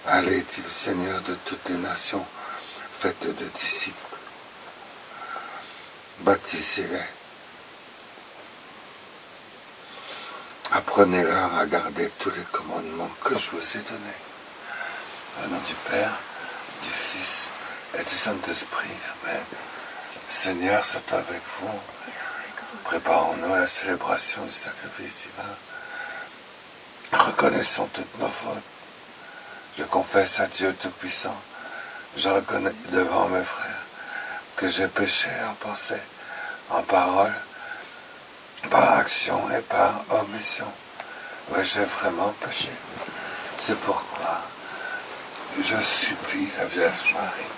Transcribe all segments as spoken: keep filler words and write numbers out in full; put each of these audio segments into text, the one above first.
Allez, dit le Seigneur de toutes les nations, faites de disciples, baptisez-les, apprenez-leur à garder tous les commandements que je vous ai donnés. Au nom du Père, du Fils et du Saint-Esprit. Amen. Seigneur, c'est avec vous. Préparons-nous à la célébration du sacrifice divin. Reconnaissons toutes nos fautes. Je confesse à Dieu Tout-Puissant, je reconnais devant mes frères que j'ai péché en pensée, en parole, par action et par omission. Oui, j'ai vraiment péché. C'est pourquoi je supplie la Vierge Marie,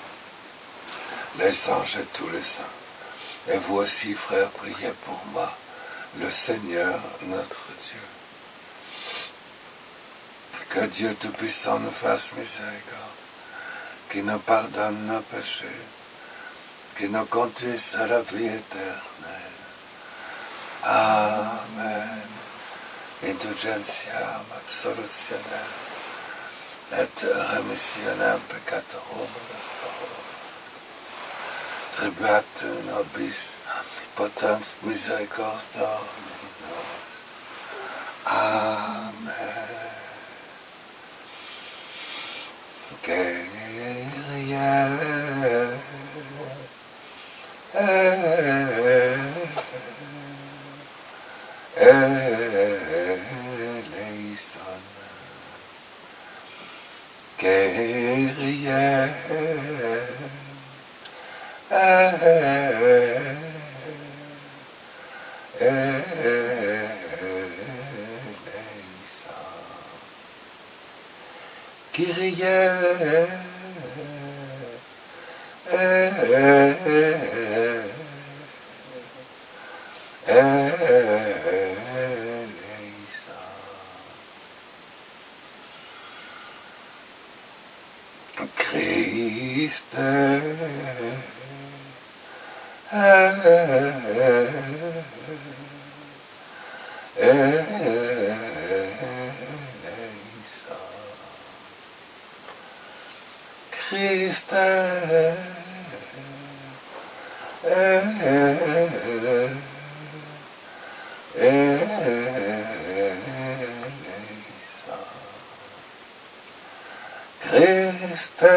les anges et tous les saints, et vous aussi, frères, priez pour moi, le Seigneur notre Dieu. Que Dieu Tout-Puissant nous fasse miséricorde, qui nous pardonne nos péchés, qui nous conduise à la vie éternelle. Amen. Indulgentiam absolutionem et remissionem peccatorum nostrorum. Tribuat nobis potens misericordiae Dominus. Amen. Kyrie eleison. Kyrie eleison. Kyrie Christe Christe Christe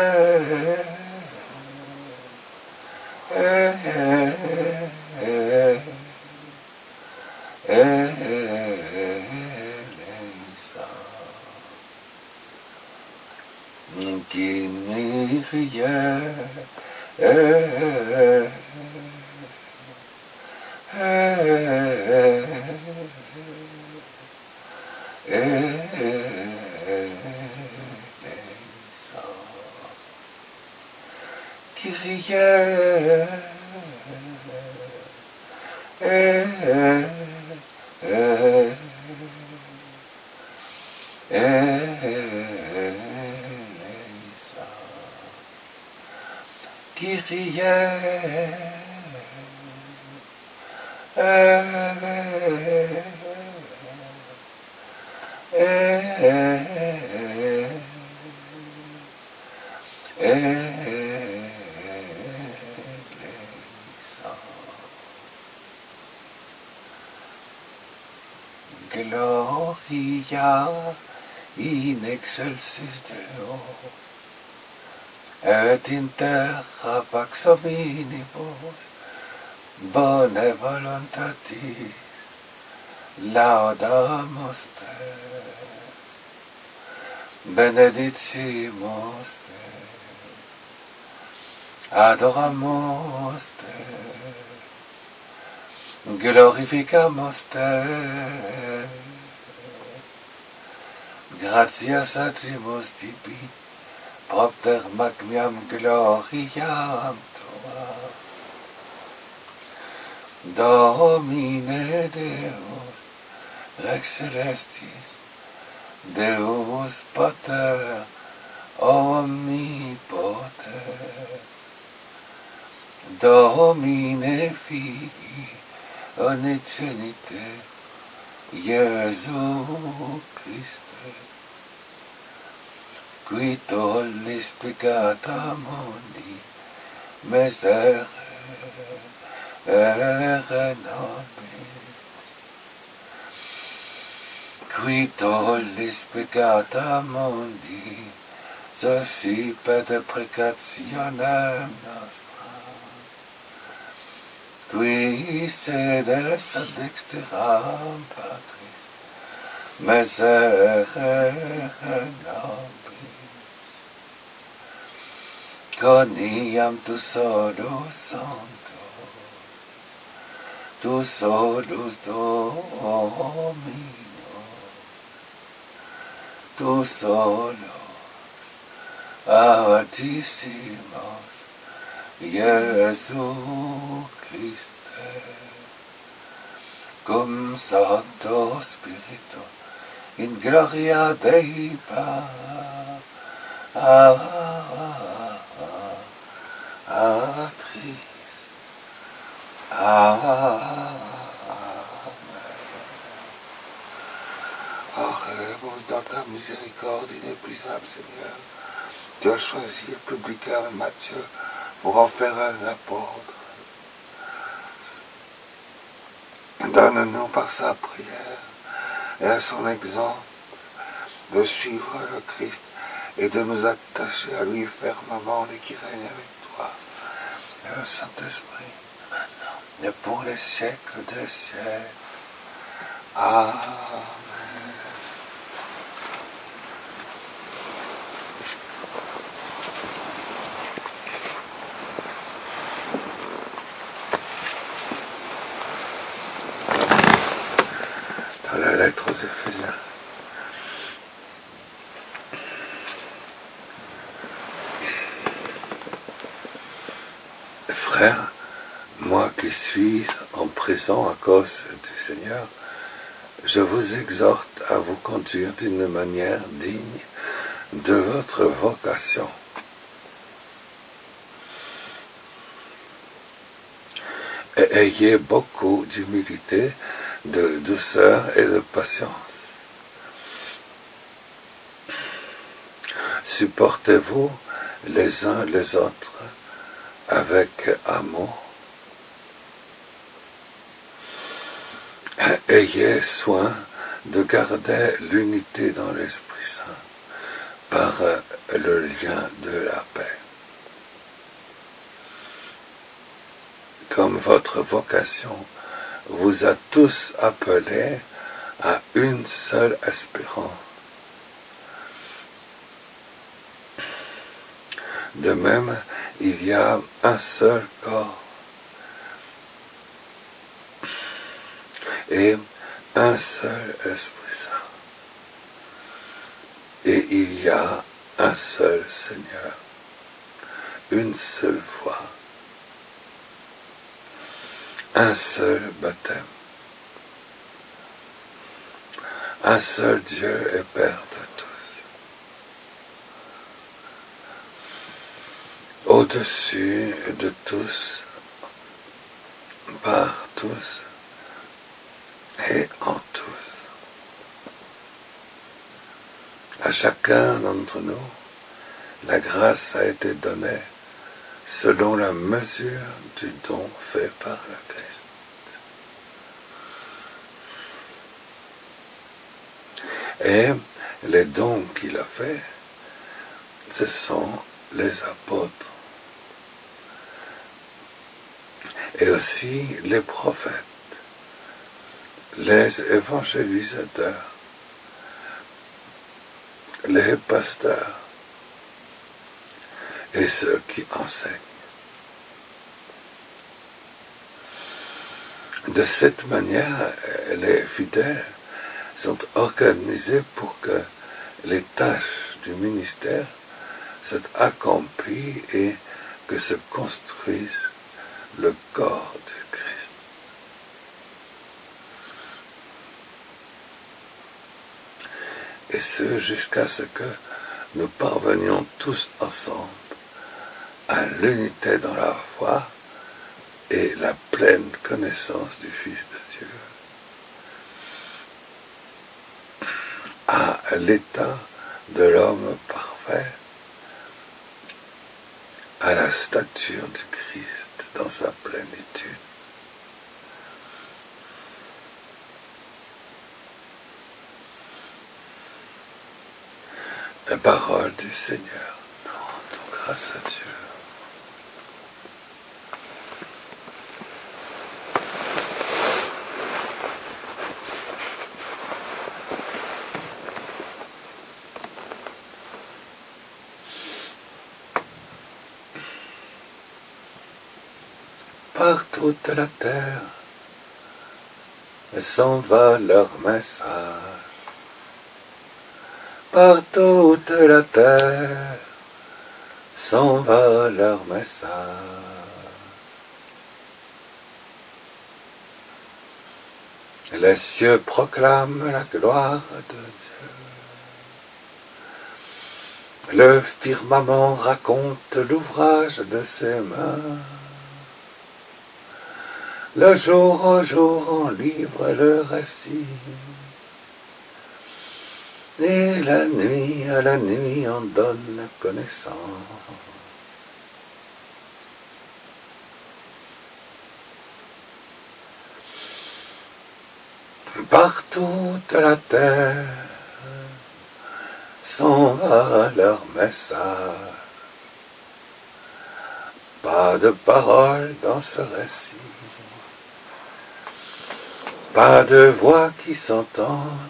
Gloria in excelsis Deo et in terra pax hominibus bone voluntatis laudamus te, benedicimus te, adoramus te, glorificamus te, gratias agimus tibi, propter magnam gloriam tua. Domine Deus, Rex Celestis, Deus Pater omnipotent, Domine Filii unicenite, Iesu Christe, qui tolli spiegata mondi, miserere nobis, qui tolli spiegata mondi, ceci per deprecationem nostra, qui sedes ad dexteram Patris, miserere nobis, coniam tu solus sanctus, tu solus Domino, tu solus Amadissimos Iesu Christe, cum Sancto Spiritu, in gloria Dei Patris. Amen. Oremus dans ta miséricorde inépuisable, Seigneur. Tu as choisi le publicain Matthieu pour en faire un apôtre. Donne-nous par sa prière et à son exemple de suivre le Christ et de nous attacher à lui fermement, lui qui règne avec toi, et le Saint-Esprit, maintenant et pour les siècles des siècles. Amen. Dans la lettre aux Éphésiens, frères, moi qui suis en prison à cause du Seigneur, je vous exhorte à vous conduire d'une manière digne de votre vocation. Et ayez beaucoup d'humilité, de douceur et de patience. Supportez-vous les uns les autres avec amour. Ayez soin de garder l'unité dans l'Esprit Saint par le lien de la paix. Comme votre vocation vous a tous appelés à une seule espérance. De même, il y a un seul corps et un seul Esprit Saint. Et il y a un seul Seigneur, une seule foi, un seul baptême, un seul Dieu et Père de tous. Au-dessus de tous, par tous et en tous. À chacun d'entre nous, la grâce a été donnée selon la mesure du don fait par le Christ. Et les dons qu'il a faits, ce sont les apôtres et aussi les prophètes, les évangélisateurs, les pasteurs et ceux qui enseignent. De cette manière, les fidèles sont organisés pour que les tâches du ministère soient accomplies et que se construise le corps du Christ. Et ce, jusqu'à ce que nous parvenions tous ensemble à l'unité dans la foi et la pleine connaissance du Fils de Dieu, à l'état de l'homme parfait. parfait à la stature du Christ dans sa plénitude. La parole du Seigneur, nous rendons grâce à Dieu. Par toute la terre s'en va leur message. Par toute la terre s'en va leur message. Les cieux proclament la gloire de Dieu. Le firmament raconte l'ouvrage de ses mains. Le jour au jour en livre le récit, et la nuit à la nuit en donne la connaissance. Par toute la terre s'en va leur message. Pas de parole dans ce récit. Pas de voix qui s'entendent,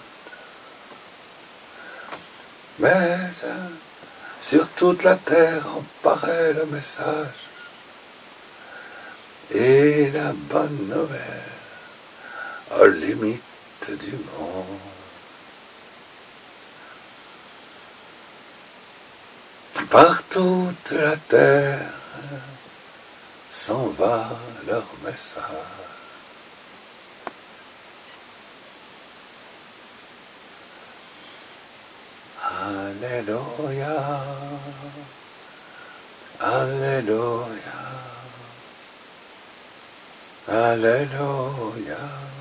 mais euh, sur toute la terre en paraît le message et la bonne nouvelle aux limites du monde. Par toute la terre s'en va leur message. Alléluia, Alléluia, Alléluia,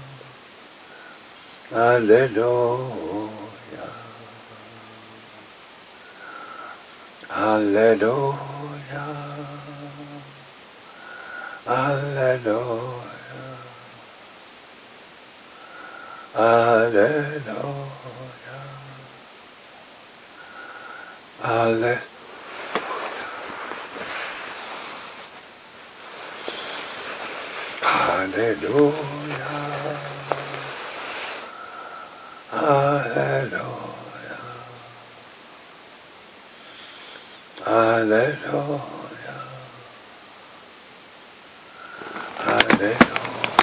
Alléluia, Alléluia, Alléluia, Alléluia. Alléluia. Alléluia. Alléluia. Alléluia. Alléluia.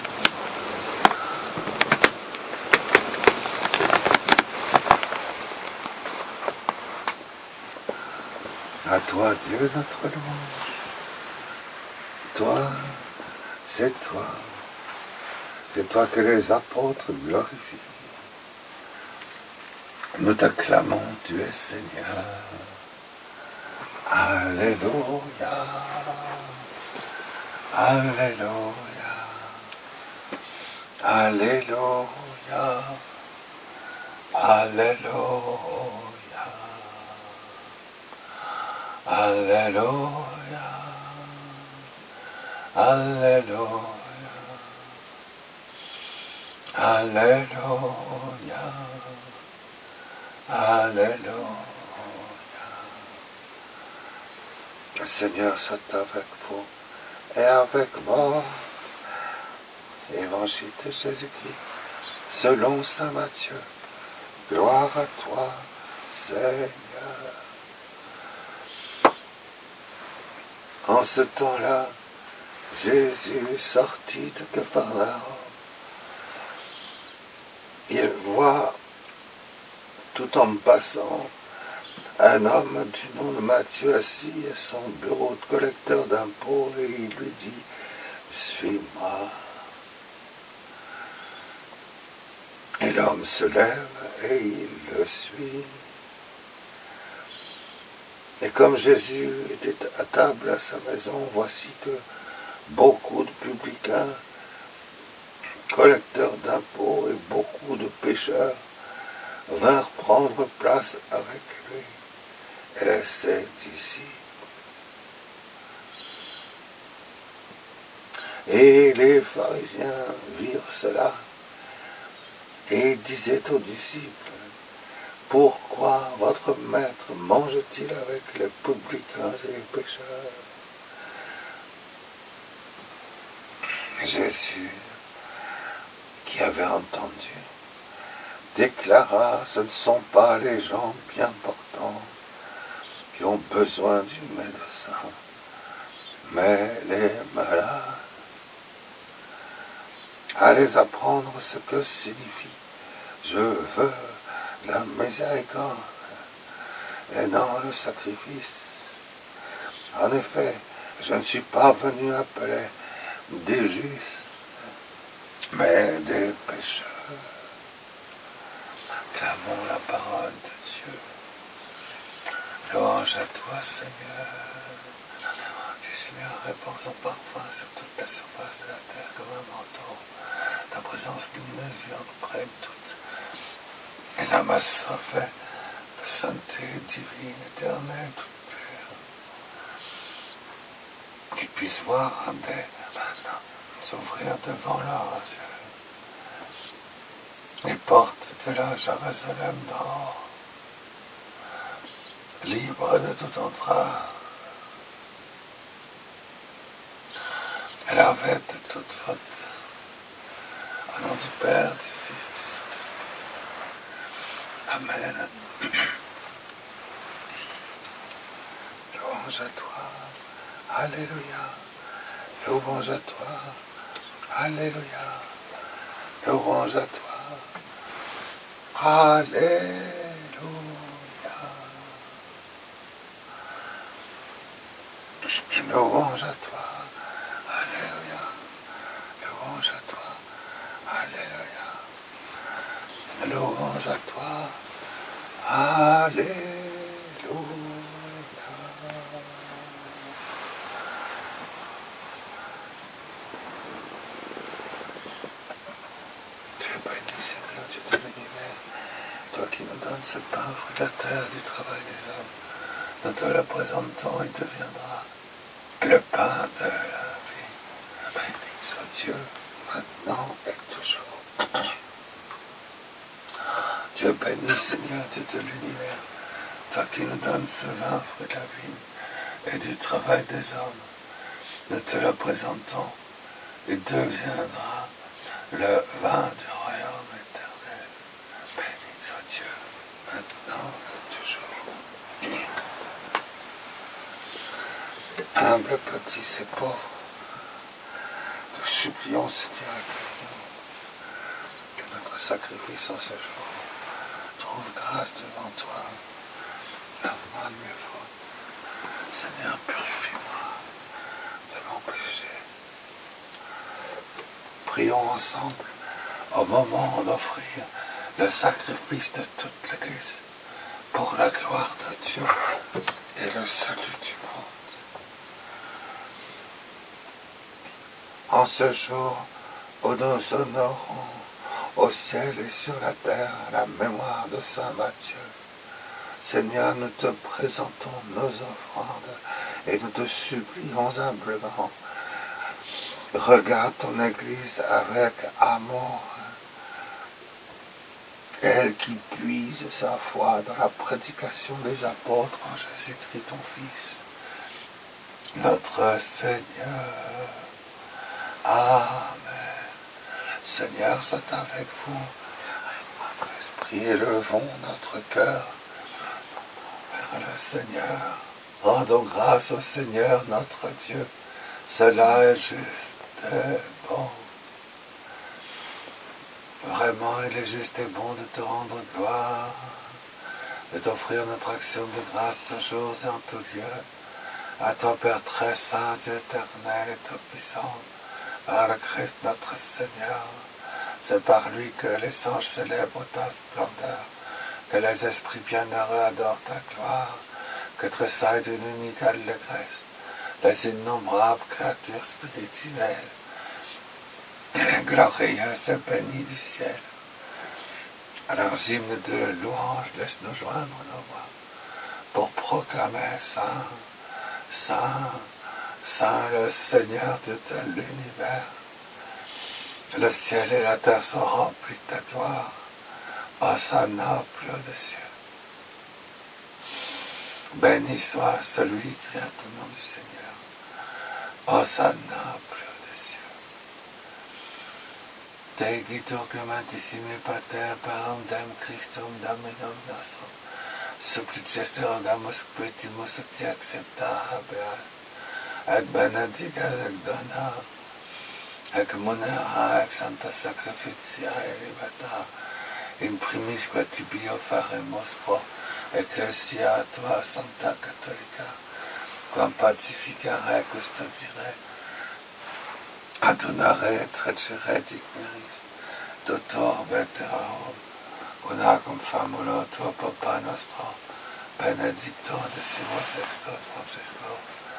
À toi, Dieu, notre louange. Toi, c'est toi. C'est toi que les apôtres glorifient. Nous t'acclamons, tu es Seigneur. Alléluia. Alléluia. Alléluia. Alléluia. Alléluia. Alléluia. Alléluia. Alléluia. Le Seigneur soit avec vous et avec moi. Évangile de Jésus-Christ, selon saint Matthieu. Gloire à toi, Seigneur. En ce temps-là, Jésus sortit de Capharnaüm. Il voit, tout en passant, un homme du nom de Matthieu assis à son bureau de collecteur d'impôts et il lui dit « Suis-moi ». Et l'homme se lève et il le suit. Et comme Jésus était à table à sa maison, voici que beaucoup de publicains, collecteurs d'impôts et beaucoup de pécheurs vinrent prendre place avec lui. Et que c'est ici. Et les pharisiens virent cela et disaient aux disciples, pourquoi votre maître mange-t-il avec les publicains et les pécheurs? Jésus, qui avait entendu, déclara, ce ne sont pas les gens bien portants qui ont besoin du médecin, mais les malades. Allez apprendre ce que signifie je veux la miséricorde et non le sacrifice. En effet, je ne suis pas venu appeler des justes, mais des pécheurs. Clamons la parole de Dieu. Louange à toi, Seigneur. Seigneur, répand son parfum sur toute la surface de la terre comme un manteau. Ta présence lumineuse vient près de toutes les amas soient de sainteté divine, éternelle, toute pure. Qu'ils puissent voir un dès maintenant s'ouvrir devant leurs yeux. Les portes de la Jérusalem d'or, libres de toute entrave, et la vête de toute faute. Au nom du Père, du Fils, du Saint-Esprit. Amen. Louange à toi. Alléluia. Louange à toi. Alléluia. Louange à toi. Alléluia. Louange à toi. Alléluia. Louange à toi. Alléluia. Louange à toi. Alléluia. Tu es béni, Seigneur, Dieu de l'univers, toi qui nous donnes ce pain, fruit de la terre, du travail des hommes. Nous te le présentons, il deviendra le pain de la vie. Béni soit Dieu, maintenant et toujours. Dieu béni, Seigneur, Dieu de l'univers, toi qui nous donnes ce vin, fruit de la vie, et du travail des hommes. Nous te le présentons, il deviendra le vin du royaume éternel. Béni soit Dieu, maintenant et toujours. Humble, petit et pauvre, nous supplions, Seigneur, que notre sacrifice en ce jour trouve grâce devant toi. Lave-moi de mes fautes. Seigneur, purifie-moi de mon péché. Prions ensemble au moment d'offrir le sacrifice de toute l'Église pour la gloire de Dieu et le salut du monde. En ce jour où nous honorons au ciel et sur la terre la mémoire de Saint Matthieu, Seigneur, nous te présentons nos offrandes et nous te supplions humblement. Regarde ton Église avec amour, elle qui puise sa foi dans la prédication des apôtres en Jésus-Christ ton Fils, notre Seigneur. Amen. Seigneur, soit avec vous, avec votre esprit, élevons notre cœur vers le Seigneur. Rendons grâce au Seigneur notre Dieu, cela est juste et bon. Vraiment, il est juste et bon de te rendre gloire, de t'offrir notre action de grâce toujours et en tout lieu, à toi Père très saint, Dieu éternel et tout-puissant, par le Christ notre Seigneur. C'est par lui que les anges célèbrent ta splendeur, que les esprits bienheureux adorent ta gloire, que tressaillent d'une unique allégresse les innombrables créatures spirituelles, glorieuses et bénies du ciel. À leurs hymnes de louange, laisse-nous joindre nos voix pour proclamer Saint, Saint, Saint le Seigneur de tout l'univers. Le ciel et la terre sont remplis de ta gloire. Hosanna plus haut des cieux. Béni soit celui qui vient au nom du Seigneur. Hosanna plus haut des cieux. Te glitturgiumentissime pater param dem Christum Dominum nostrum. Suppliceste rogamus quetimus ut te accepta habeat. Et benedicas et dona. Et munera et sancta sacrificia elevata. In primis qua tibi offeremus pro Ecclesia tua Sancta Catholica, quam pacificare custodire, adonare trecere digneris, dotor veterarum, unagum famulo tua Papa nostro, benedictor decimus extot Francisco,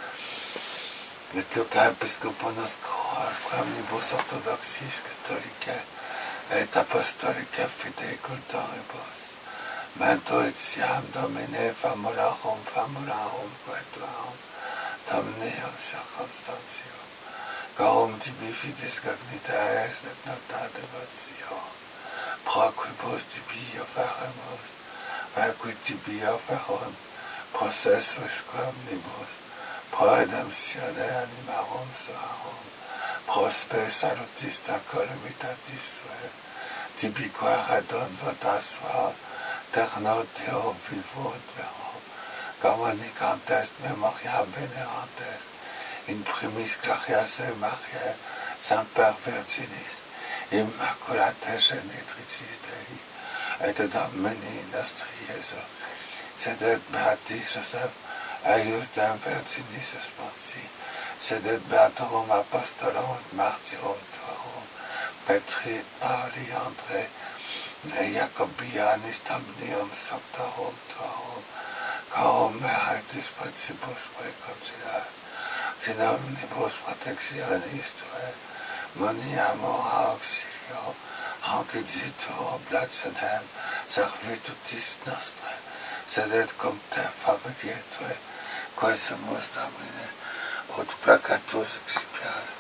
et tuca episcoponos cor, quam nibus orthodoxis catholicae, et apostolicae fidei cultoribus, Mento etiam Domine famularum, famularum, quetuarum, Domineo circumstantium, Corum tibi fides cognita est, et nota devotio, pro quibus tibi offeremus, velqui tibi offerum, processus quam nibus, pro redemptione animarum suarum, pro spe salutista columitatis sue, tibi qua redon votas suam, Terno Deo vivo vero, communicantes memoria venerantes, in primis glorias Mariae, semper virginis, immaculate genitricis Dei, et Domini nostri Iesu, sedet beati Joseph, eius dem virginis espansi, sedet beatorum apostolum et martyrum tuarum, Petri, Pauli, André, Ne Jacobianis tamnium sanctarum tuarum, corum meritis principusque considerat, sin omnibus protectionis tuae, moniamur auxilio, auxilitur oblationem, servitutis nostre, sedet cum te familiae tuae, quae sumus Domine, ut placatus excipiat,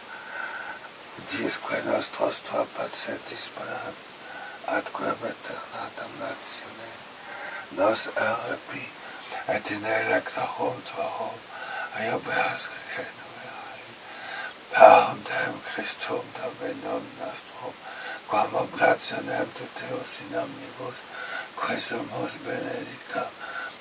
diisque nostros tua pacentis bonam, atque eterna damnatione, nos erepi, et in electorum tuarum, eobeas regenerai, param dem Christum Dominum nostrum, quam oblationem tuteus in omnibus, quae sumus benedictam,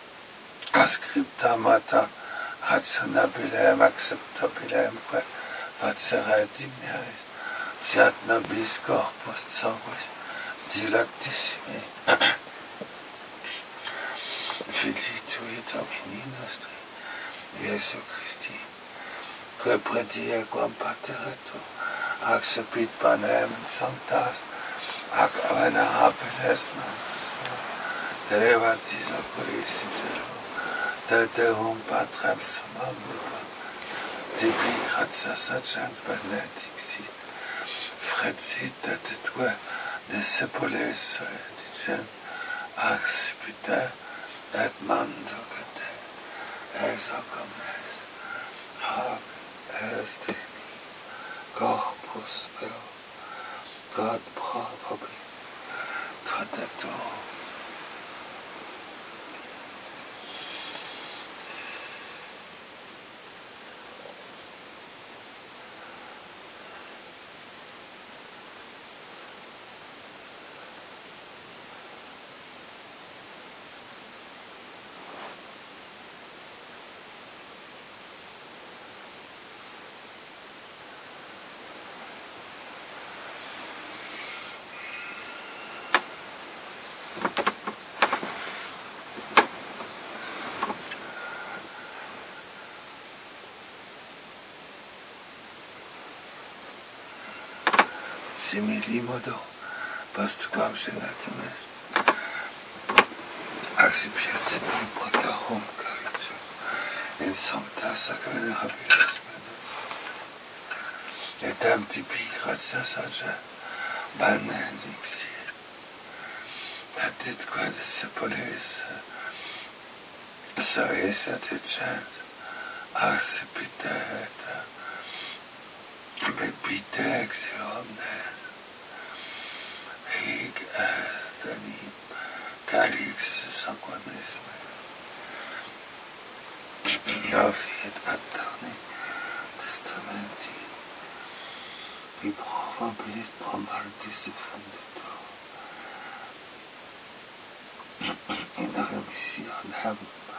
ascripta mata, rationabilem acceptabilem, quae facere digneris, fiat nobis corpus sanguis, dilectissimi, Filii tui Domini nostri, Iesu Christi, que predie quam pateretur, accepit panem in sanctas, ac venerabiles nomes sua, delevatis oculis in cielo, de Deum Patrem summum vivam, tibi gratias agens benedicti, frecit et tue, discipulis dicent, accipite et mandocate, ex hoc omnes, hoc est in corpus meo, God pro vobis, protector. Simili modo, post quam senatum est, accipiat in procarum caritas, in sancta sacramentabile menus, et am tibi gratias agen, benedicti, et quae discipulis Saisat itself accipitata bebitex omnes hig astani calix sanguanisme novit attorni testamenti vi probabit promaltis defenditor in remission hem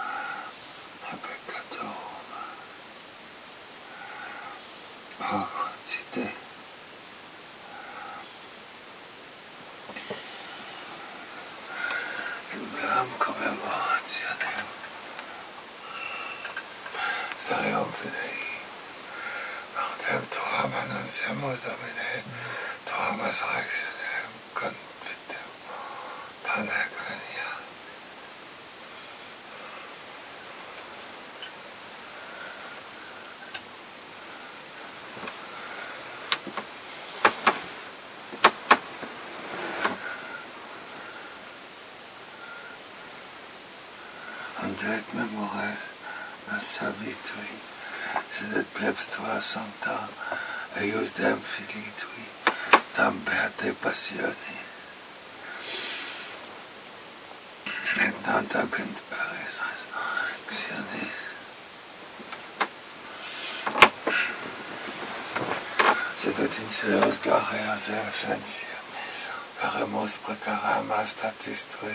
peccatorum oh quantité in commemorationem Starium fidei Martem Tuam annunciamus Domine Tuam resurrectionem confitem Panagania. Et memores nostra vitui, sed et plebs tua sancta, eius dem filii tui, tam beate passioni, et tanta penteris resurrectionis. Sed ut in celos gloria ascensia, paremus precaram a statis tui,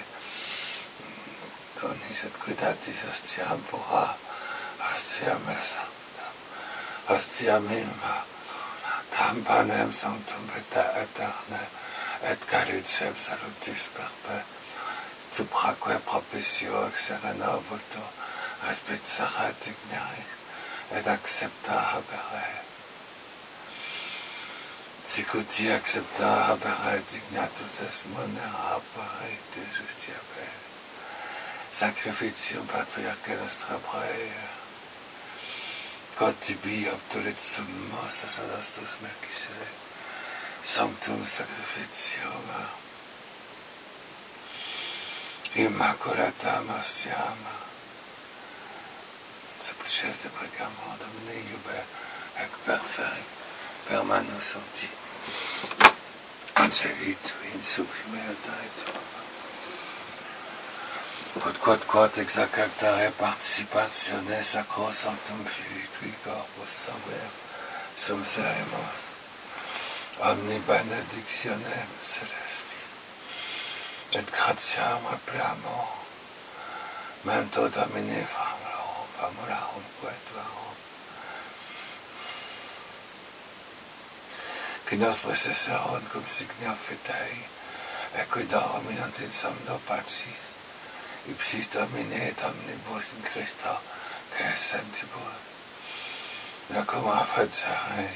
donis et quitatis ostiam pura, ostiam et sanctam, ostiam imma, tam panem sanctum vita aeterna, et calicem salutis perpe, supraque propicio ex sereno vulto, aspet sarat igneris, et accepta habere. Sicuti accepta habere dignatus est monera habere de justia per. Sacrificium patriarche nostra praea, quod tibi obtulit summos sacerdostus Melchizedek, sanctum sacrificium, immaculatam ostiam, supplices de pregamo, Domine iube, ec perferi, per manu sancti, angeli tui in sublime altare tuum, quod quod quod ex actare participatione sacro sanctum filii tui corpus sanguinem sum seremus omni benedictionem celesti et gratiam applamo mento Domini famularum famularum quetuarum qui nos processerunt cum signa fidei et cuidarum in antin somno pacis ipsis Domine et omnibus in Christo que sentibus nocum affacere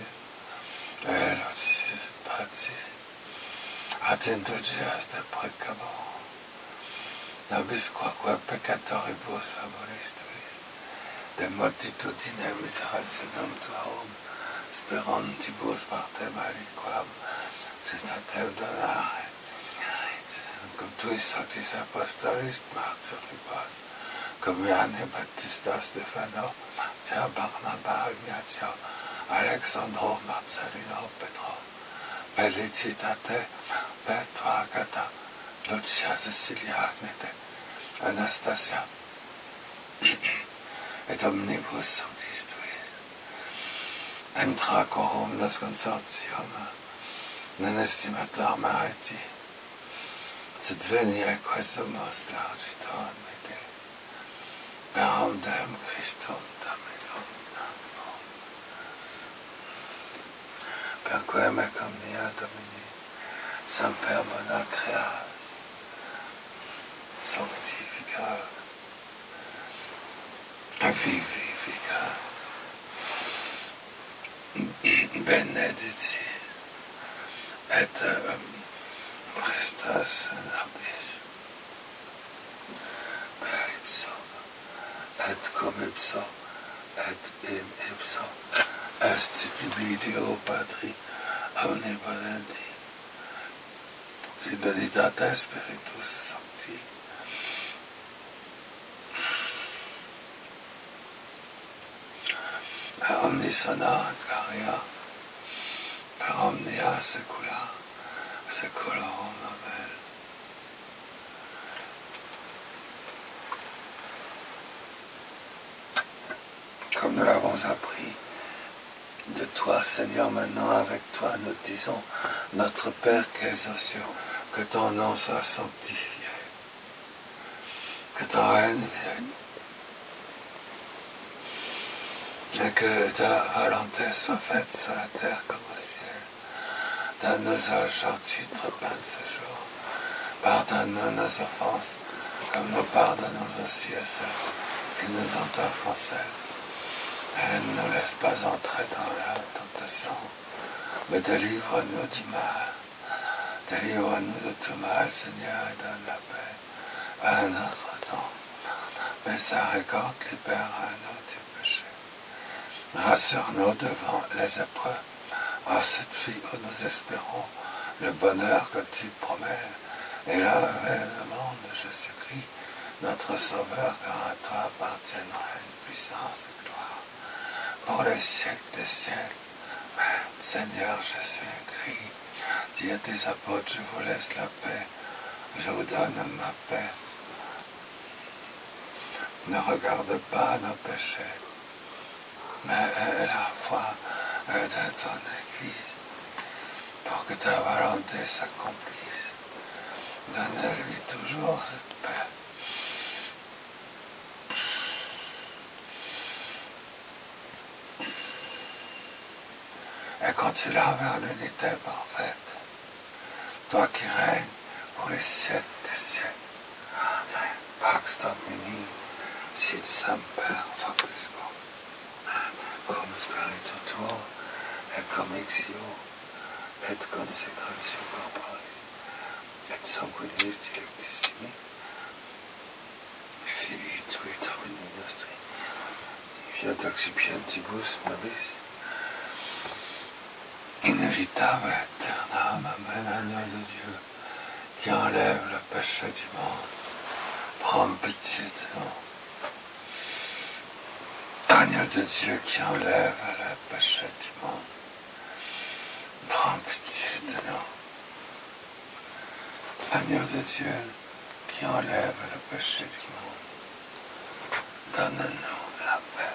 elocis pacis ad indulgias de precamo nobis quoque peccatoribus favoris tuis de multitudine miserationem tuarum sperantibus partem aliquam sentatem donare cum tuis sanctis apostolis martyribus, cum Ioanne Baptista Stefano, Matteo Barnaba, Ignatio, Alexandro, Marcellino, Petro, Felicitate, Petro, Agata, Lucia, Cecilia, Agnete, Anastasia, et omnibus sanctis tuis, entra corum nos consortium, non estimator meriti, sed veni aeque sumus lauditor mete, per omnem Christum Dominum nostrum, per quem ec omnia Domini, semper bona crea, sanctifica, vivifica, benedici, et um, Christus nobis, per ipso, et cum ipso, et in ipso, est tibi Deo Patri, omnipotenti, qui benedicata Spiritus Sancti, omnisonat gloria, per omnia secula, seculorum. Amen. Comme nous l'avons appris de toi, Seigneur, maintenant avec toi, nous disons, notre Père qui es aux cieux, que ton nom soit sanctifié, que ton règne vienne, et que ta volonté soit faite sur la terre comme au ciel. Donne-nous aujourd'hui notre pain de ce jour. Pardonne-nous nos offenses, comme nous pardonnons aussi à ceux qui nous ont offensés. Et ne nous laisse pas entrer dans la tentation, mais délivre-nous du mal. Délivre-nous de tout mal, Seigneur, et donne la paix à notre temps. Miséricorde, libère-nous du péché. Rassure-nous devant les épreuves, à cette vie où nous espérons le bonheur que tu promets et l'avènement de Jésus-Christ, notre Sauveur, car à toi appartiendra une puissance et gloire pour les siècles des siècles. Amen. Seigneur Jésus-Christ, dis à tes apôtres, je vous laisse la paix, je vous donne ma paix. Ne regarde pas nos péchés, mais aie la foi de ton Église, pour que ta volonté s'accomplisse. Donne-lui toujours cette paix. Et conduis-la vers l'unité parfaite, toi qui règnes pour les siècles des siècles. Amen. Pax Domini, sit semper vobiscum, cum spiritu tuo, et commixio, et consecratio corporis, et sanguinis dilectissimi, Filii tui Domini nostri, fiat accipientibus nobis, inévitable et éternel, Amen, agneau de Dieu, qui enlève le péché du monde, prends pitié de nous. Agneau de Dieu qui enlève le péché du monde, prends pitié de nous. Agneau de Dieu qui enlève le péché du monde, donne-nous la paix.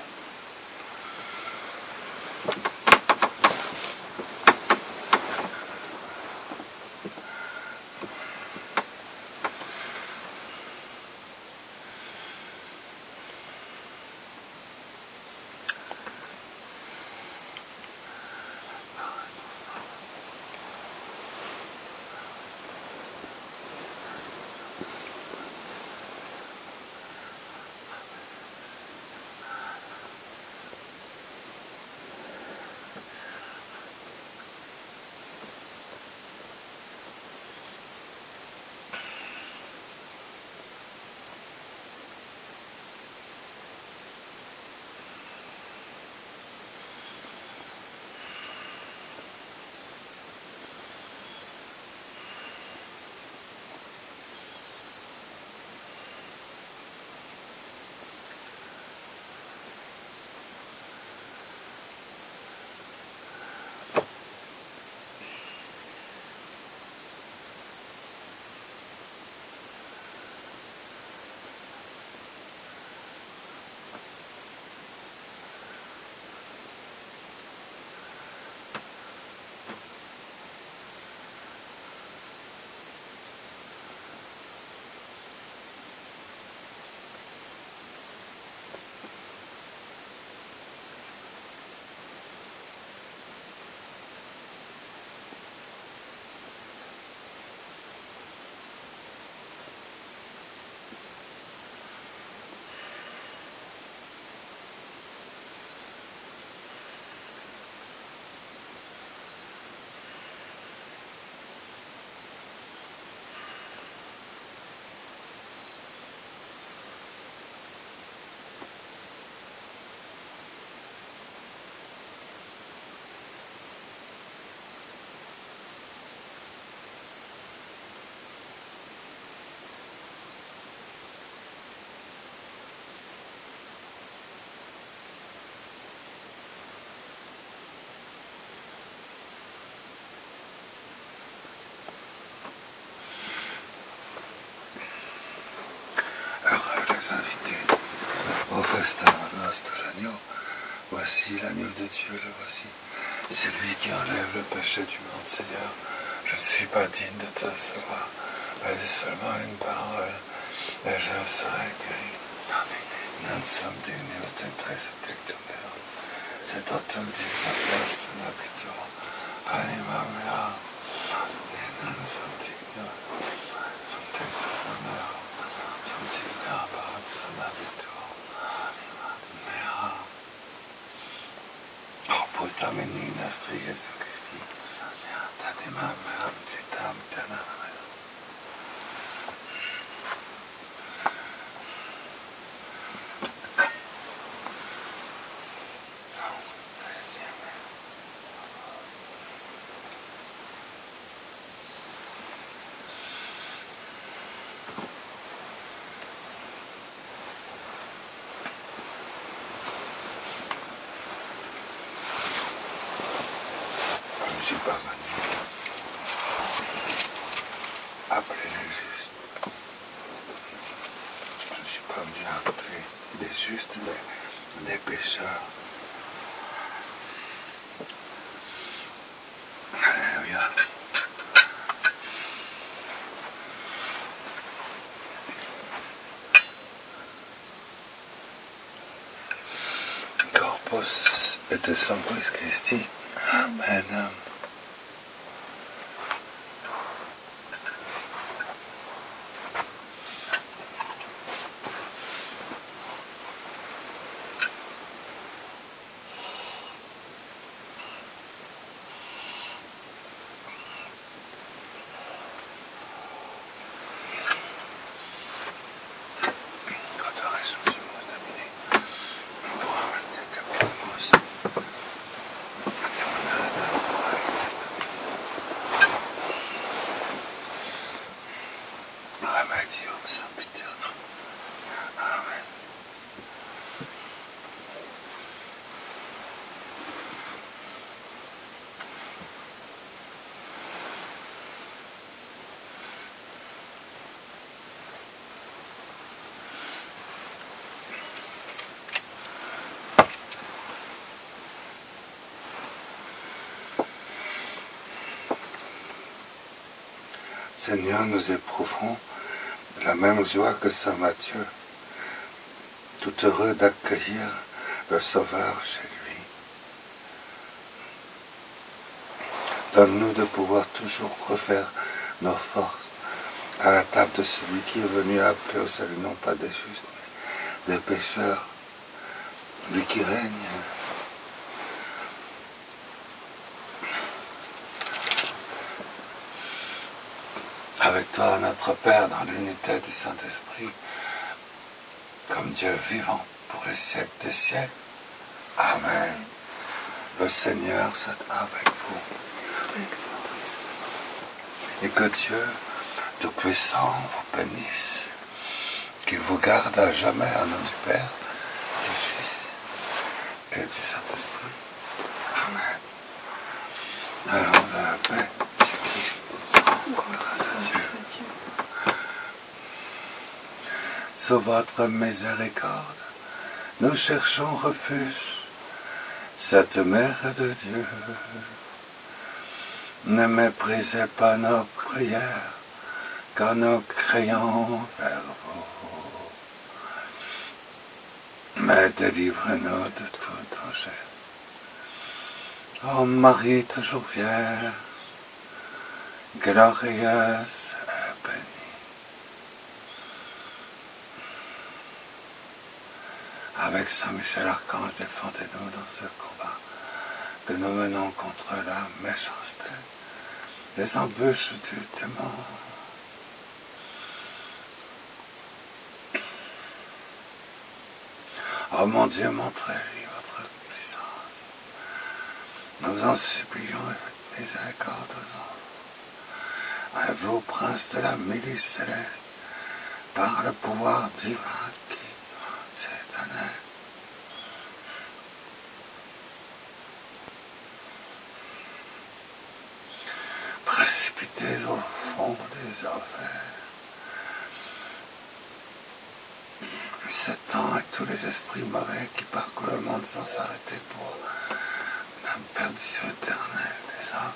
Christos de l'agneau. Voici l'agneau de Dieu, le voici. C'est lui qui enlève le péché du monde, Seigneur. Je ne suis pas digne de te recevoir. Vas-y seulement une parole, et je serai guéri. Non sommes dignes, c'est très subtecteur. C'est toi qui me dis la place de ma victoire. Anima mea, et non sommes dignes, subtecteur. Subtecteur, de ma victoire. Anima mea. Repose ta menina, Jésus Christ. Anima mea, petite âme, bien. Je ne suis pas venu appeler les justes. Je ne suis pas venu appeler des justes, mais des pécheurs. Alléluia. Corpus et sanguis Christi. Amen. Seigneur, nous éprouvons la même joie que Saint Matthieu, tout heureux d'accueillir le Sauveur chez lui. Donne-nous de pouvoir toujours refaire nos forces à la table de celui qui est venu appeler au salut, non pas des justes, mais des pécheurs, lui qui règne. Avec toi, notre Père, dans l'unité du Saint-Esprit, comme Dieu vivant pour les siècles des siècles. Amen. Le Seigneur soit avec vous. Et que Dieu Tout-Puissant vous bénisse, qu'il vous garde à jamais au nom du Père, du Fils et du Saint-Esprit. Amen. Allons dans la paix du Christ. Grâce à Dieu. Sous votre miséricorde, nous cherchons refuge, cette Mère de Dieu. Ne méprisez pas nos prières, car nous crions vers vous. Mais délivrez-nous de tout danger. Ô Marie toujours vierge, glorieuse et bénie. Avec Saint Michel Archange, défendez-nous dans ce combat que nous menons contre la méchanceté, les embûches du démon. Oh mon Dieu, montrez-lui votre puissance. Nous en supplions avec miséricorde aux anges. À vous, prince de la milice céleste, par le pouvoir divin qui s'est donné. Précipitez au fond des enfers Satan et tous les esprits mauvais qui parcourent le monde sans s'arrêter pour la perdition éternelle des âmes.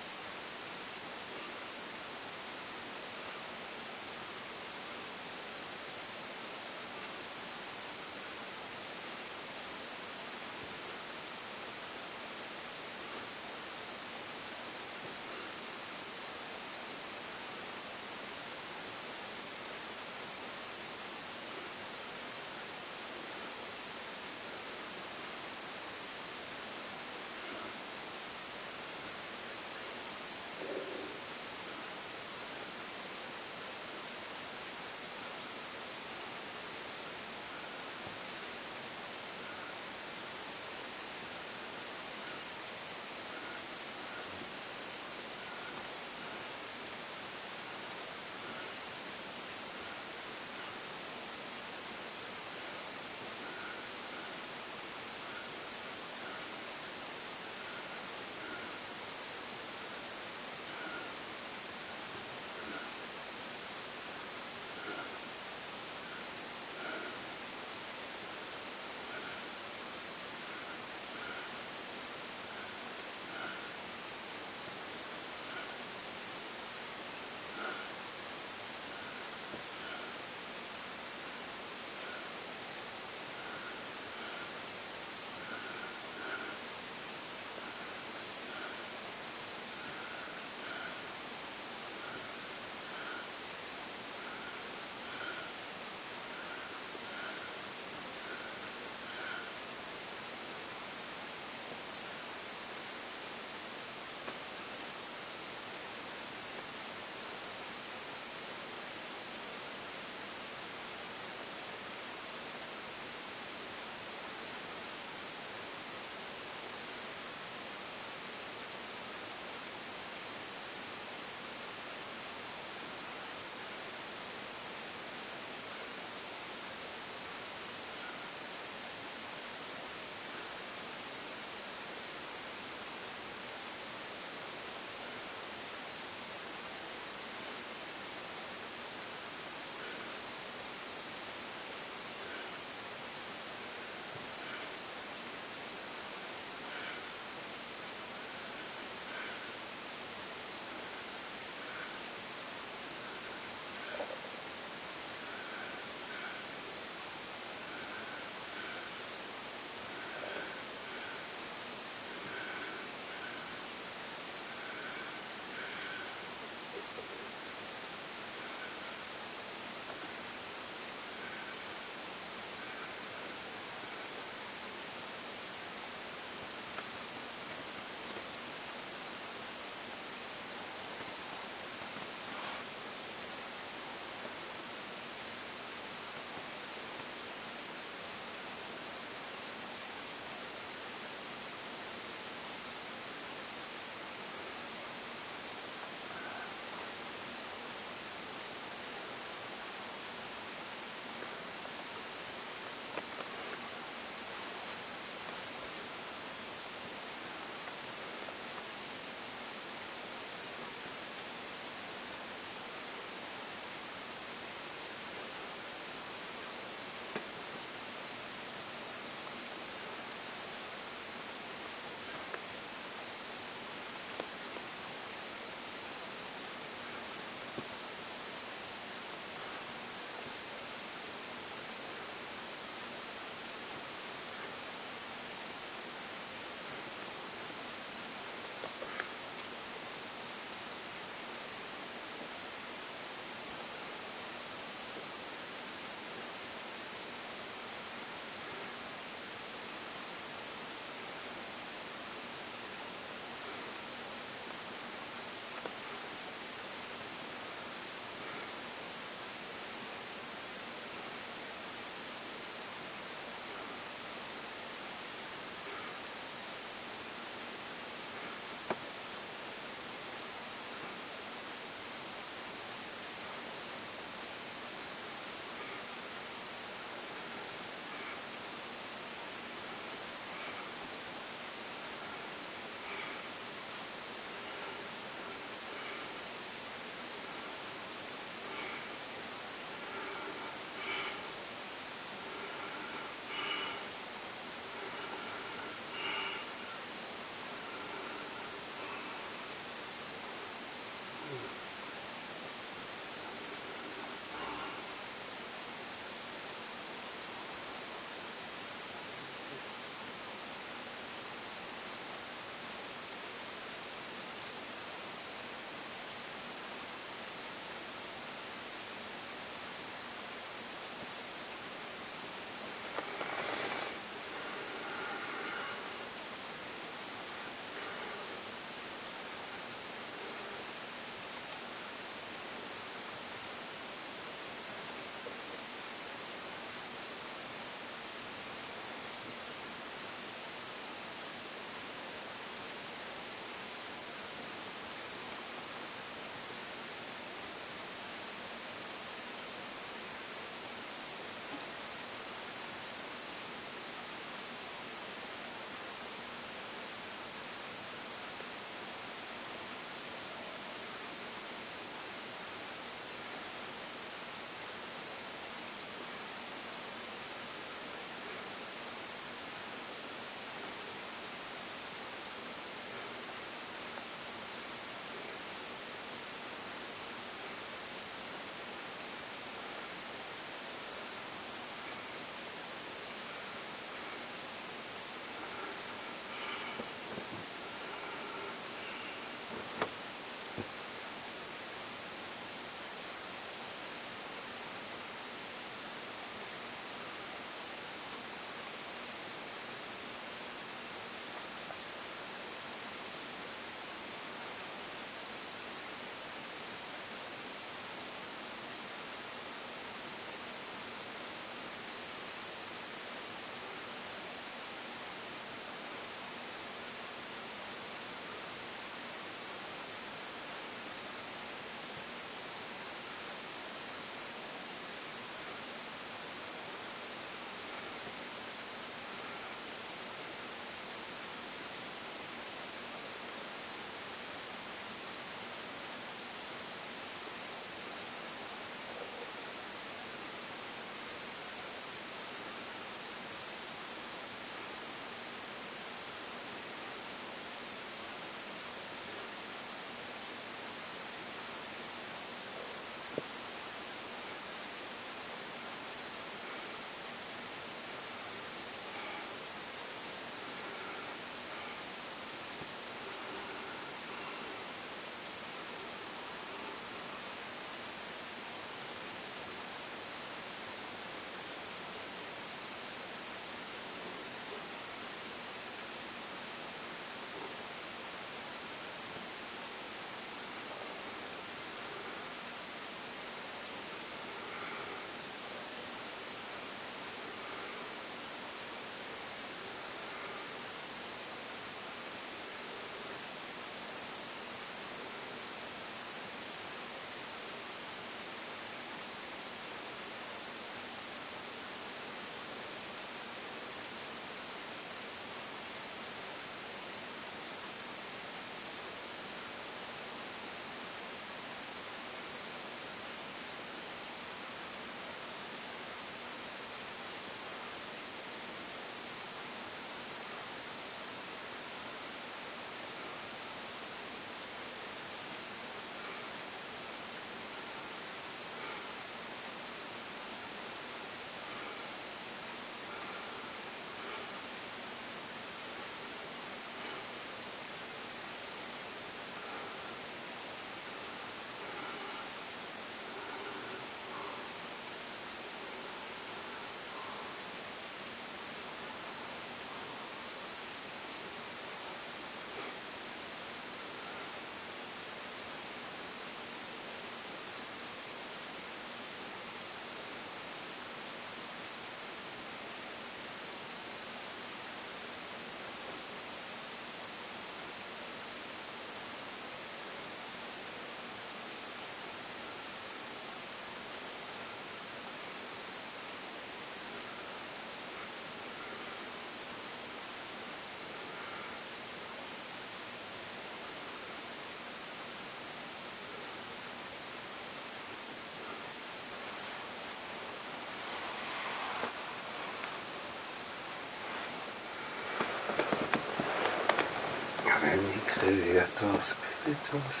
Veni Creator Spiritus,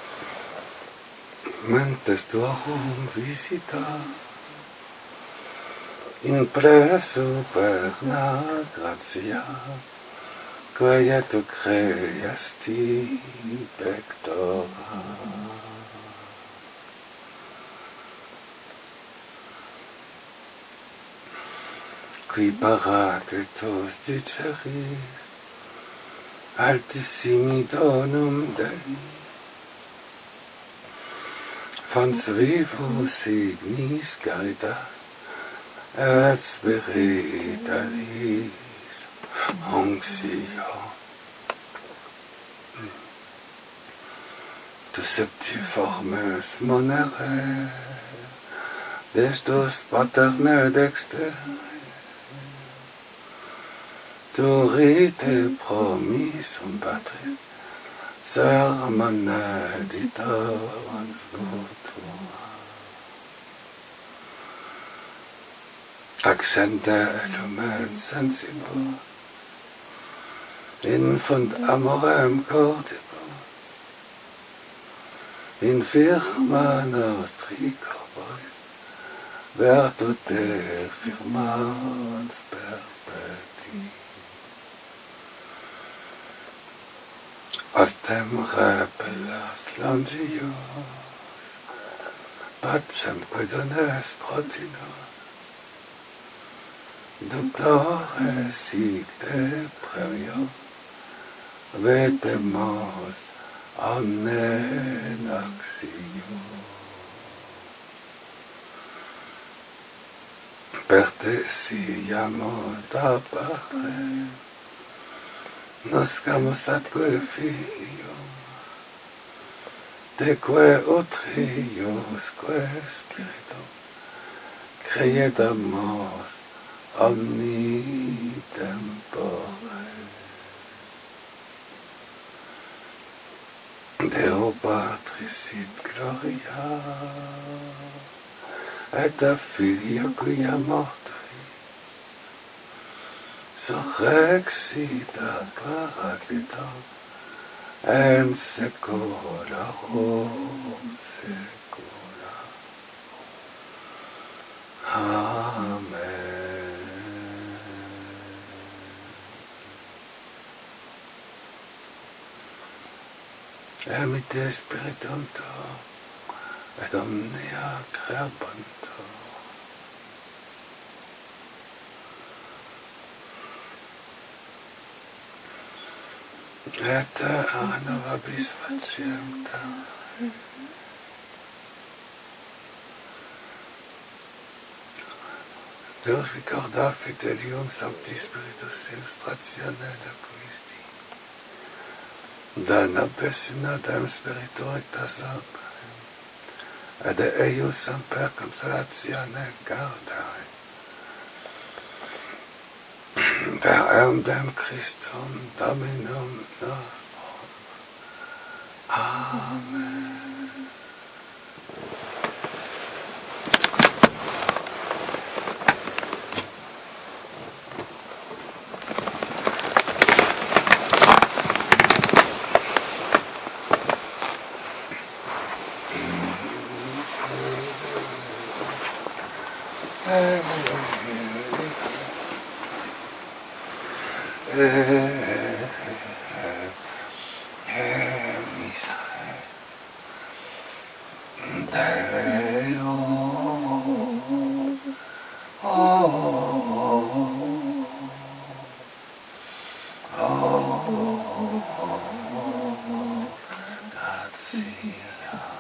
mentes tuorum visita, in presso perna gratia, quae tu creasti pectora. Qui paracletos diceris, altissimi donum Dei, fons vivus signis caritas, et spiritualis onction. Tu septiformes monere, destus paterne dexter, tu rite promissum patris, sermone ditans nutua. Accente lumen sensibus, in fund amorem cordibus, in firma nostri corporis, virtute firmans perpeti. Ostem repellas longius, pacem quedones protinus, Doctore sic te premio, vetemos omne naxio. Per te siamos da Patre, noscamus atque Filio, teque utriusque Spiritum, creedamos omni tempore. Deo Patris sit gloria, et a Filio quia mortui, surrexit ad Paracletum, en secularum secula. Amen. Emite Spiritum tuo, et omnia crebantur. Et a novabis facienta. Deus ricorda fidelium sancti Spiritus illustratione de Christi. Da nobis in adem spiritu recta semper, et de eius semper consolatione gaudare. Per eundem Christum Dominum nostrum. Amen. Grazie.